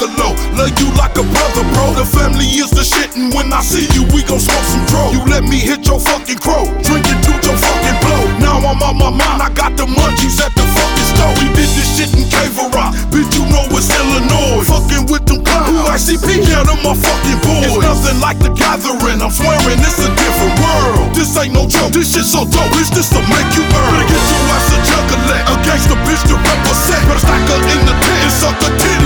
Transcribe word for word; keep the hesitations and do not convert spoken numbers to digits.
a low. Love you like a brother, bro. The family is the shit, and when I see you, we gon' smoke some dro. You let me hit your fucking crow, drink it to your fucking blow. Now I'm on my mind, I got the munchies at the fucking store. We did this shit in Cave Rock, bitch, you know it's Illinois. Fucking with them clowns, who I C P, yeah, them my fucking boys. It's nothing like the gathering, I'm swearing it's a different world. This ain't no joke, this shit so dope, it's just to make you earn. Better get your ass a juggler, a gangster bitch to represent. Better stack her in the tent and suck a tit